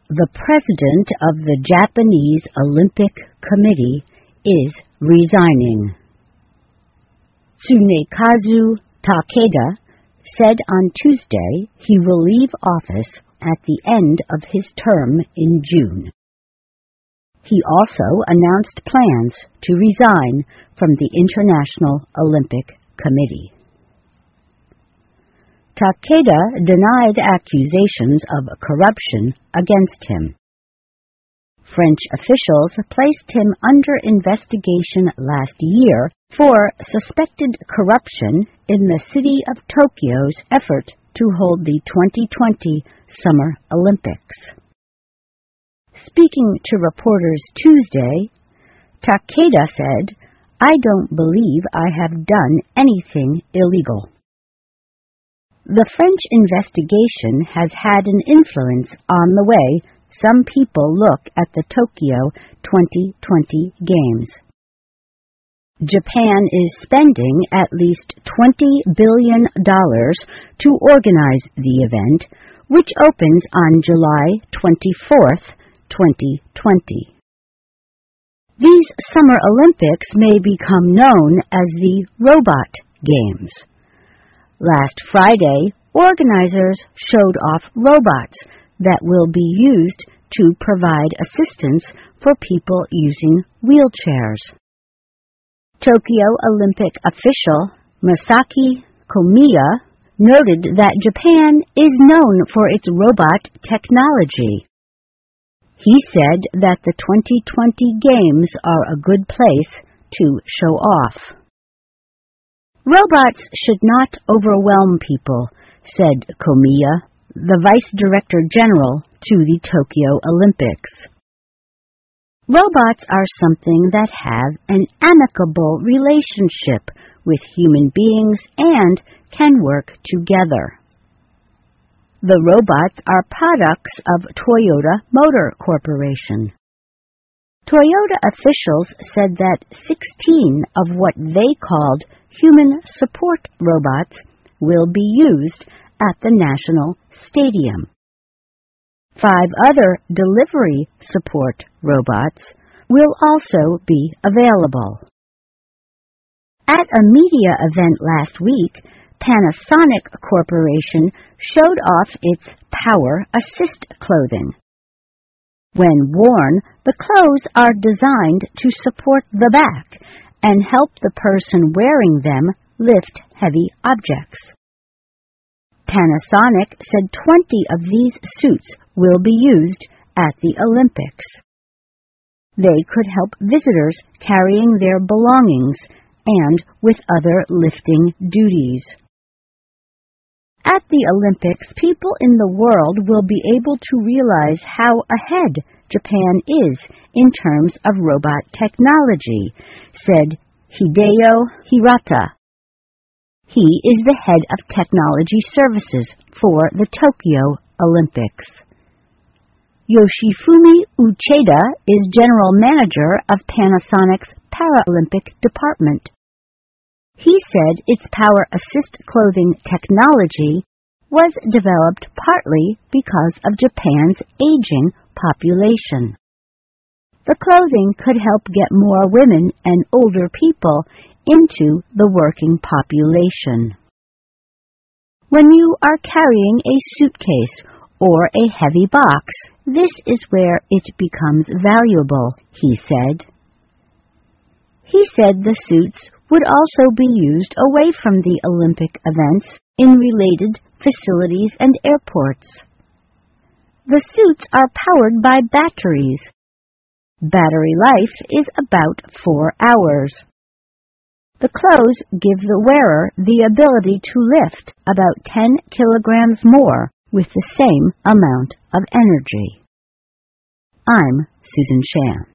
the president of the Japanese Olympic Committee is resigning. Tsunekazu Takeda said on Tuesday he will leave office at the end of his term in June. He also announced plans to resign from the International Olympic Committee. Takeda denied accusations of corruption against him. French officials placed him under investigation last year for suspected corruption in the city of Tokyo's effort to hold the 2020 Summer Olympics. Speaking to reporters Tuesday, Takeda said, "I don't believe I have done anything illegal." The French investigation has had an influence on the way some people look at the Tokyo 2020 Games. Japan is spending at least $20 billion to organize the event, which opens on July 24th, 2020. These Summer Olympics may become known as the Robot Games. Last Friday, organizers showed off robots that will be used to provide assistance for people using wheelchairs. Tokyo Olympic official Masaki Komiya noted that Japan is known for its robot technology. He said that the 2020 Games are a good place to show off. "Robots should not overwhelm people," said Komiya, the Vice Director General to the Tokyo Olympics. "Robots are something that have an amicable relationship with human beings and can work together." The robots are products of Toyota Motor Corporation. Toyota officials said that 16 of what they called human support robots will be used at the National Stadium. 5 other delivery support robots will also be available. At a media event last week, Panasonic Corporation showed off its Power Assist clothing. When worn, the clothes are designed to support the back and help the person wearing them lift heavy objects. Panasonic said 20 of these suits will be used at the Olympics. They could help visitors carrying their belongings and with other lifting duties. At the Olympics, people in the world will be able to realize how ahead Japan is in terms of robot technology, said Hideo Hirata. He is the head of technology services for the Tokyo Olympics. Yoshifumi Ucheda is general manager of Panasonic's Paralympic department. He said its Power Assist clothing technology was developed partly because of Japan's aging population. The clothing could help get more women and older people into the working population. When you are carrying a suitcase or a heavy box, this is where it becomes valuable, he said. He said the suits would also be used away from the Olympic events in related facilities and airports. The suits are powered by batteries. Battery life is about 4 hours. The clothes give the wearer the ability to lift about 10 kilograms more with the same amount of energy. I'm Susan Shan.